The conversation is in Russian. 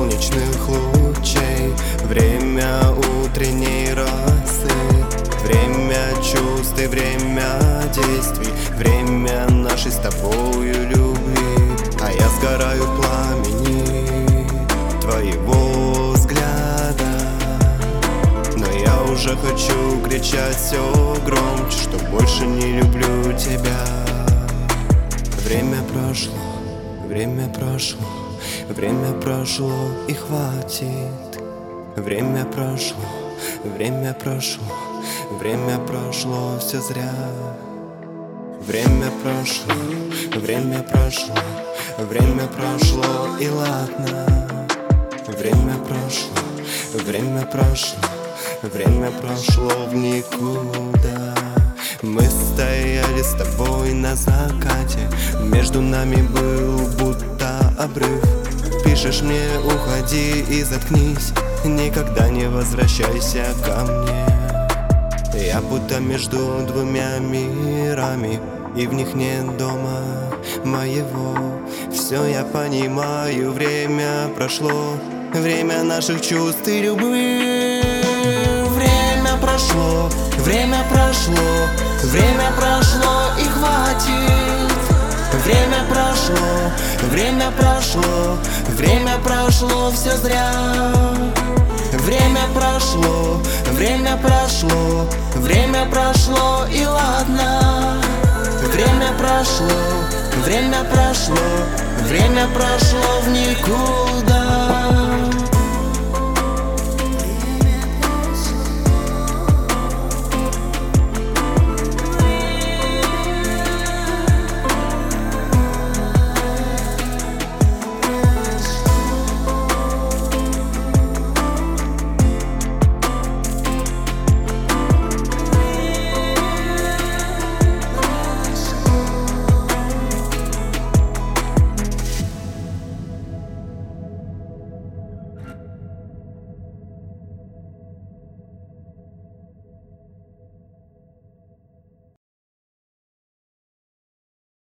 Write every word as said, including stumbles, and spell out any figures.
солнечных лучей, время утренней росы, время чувств и время действий, время нашей с тобою любви. А я сгораю в пламени твоего взгляда, но я уже хочу кричать все громче, что больше не люблю тебя. Время прошло, время прошло, время прошло и хватит. Время прошло, время прошло, время прошло, все зря. Время прошло, время прошло, время прошло и ладно. Время прошло, время прошло, время прошло в никуда. Мы стояли с тобой на закате, между нами был будто обрыв. Пишешь мне: уходи и заткнись, никогда не возвращайся ко мне. Я будто между двумя мирами, и в них нет дома моего. Все я понимаю, время прошло, время наших чувств и любви. Время прошло, время прошло, время прошло и хватит. Время прошло, время прошло, время прошло, все зря. Время прошло, время прошло, время прошло и ладно. Время прошло, время прошло, время прошло в